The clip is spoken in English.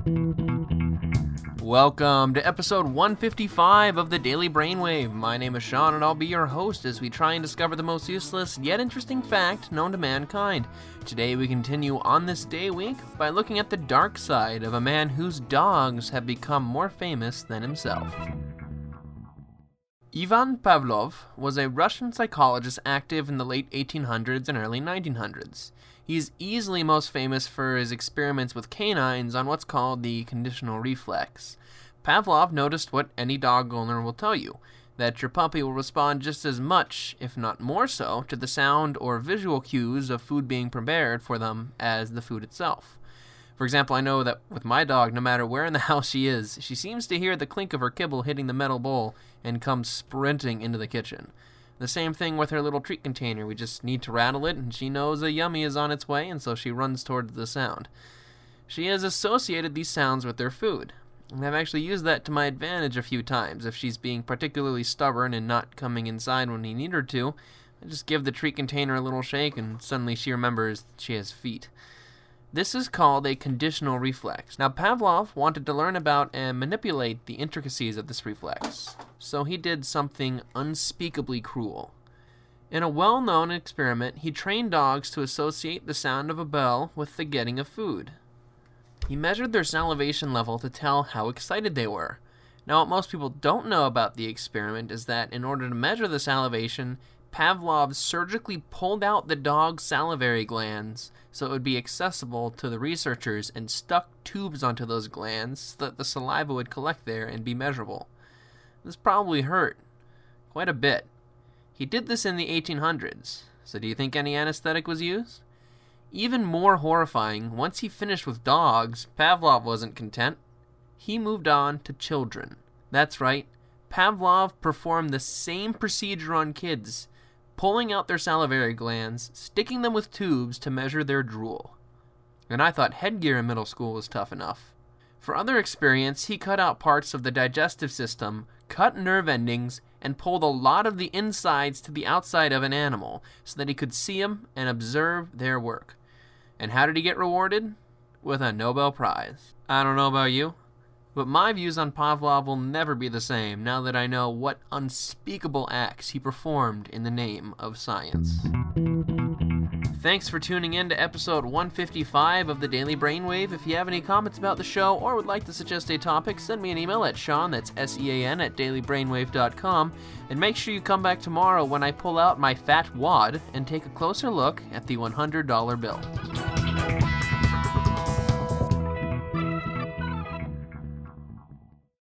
Welcome to episode 155 of the Daily Brainwave. My name is Sean and I'll be your host as we try and discover the most useless yet interesting fact known to mankind. Today we continue on this day week by looking at the dark side of a man whose dogs have become more famous than himself. Ivan Pavlov was a Russian psychologist active in the late 1800s and early 1900s. He's easily most famous for his experiments with canines on what's called the conditional reflex. Pavlov noticed what any dog owner will tell you, that your puppy will respond just as much, if not more so, to the sound or visual cues of food being prepared for them as the food itself. For example, I know that with my dog, no matter where in the house she is, she seems to hear the clink of her kibble hitting the metal bowl and comes sprinting into the kitchen. The same thing with her little treat container. We just need to rattle it, and she knows a yummy is on its way, and so she runs towards the sound. She has associated these sounds with their food, and I've actually used that to my advantage a few times. If she's being particularly stubborn and not coming inside when we need her to, I just give the treat container a little shake, and suddenly she remembers she has feet. This is called a conditional reflex. Now, Pavlov wanted to learn about and manipulate the intricacies of this reflex, so he did something unspeakably cruel. In a well-known experiment, he trained dogs to associate the sound of a bell with the getting of food. He measured their salivation level to tell how excited they were. Now, what most people don't know about the experiment is that in order to measure the salivation, Pavlov surgically pulled out the dog's salivary glands so it would be accessible to the researchers and stuck tubes onto those glands so that the saliva would collect there and be measurable. This probably hurt quite a bit. He did this in the 1800s, so do you think any anesthetic was used? Even more horrifying, once he finished with dogs, Pavlov wasn't content. He moved on to children. That's right, Pavlov performed the same procedure on kids, pulling out their salivary glands, sticking them with tubes to measure their drool. And I thought headgear in middle school was tough enough. For other experience, he cut out parts of the digestive system, cut nerve endings, and pulled a lot of the insides to the outside of an animal so that he could see them and observe their work. And how did he get rewarded? With a Nobel Prize. I don't know about you, but my views on Pavlov will never be the same now that I know what unspeakable acts he performed in the name of science. Thanks for tuning in to episode 155 of the Daily Brainwave. If you have any comments about the show or would like to suggest a topic, send me an email at Sean, that's SEAN, at dailybrainwave.com. And make sure you come back tomorrow when I pull out my fat wad and take a closer look at the $100 bill.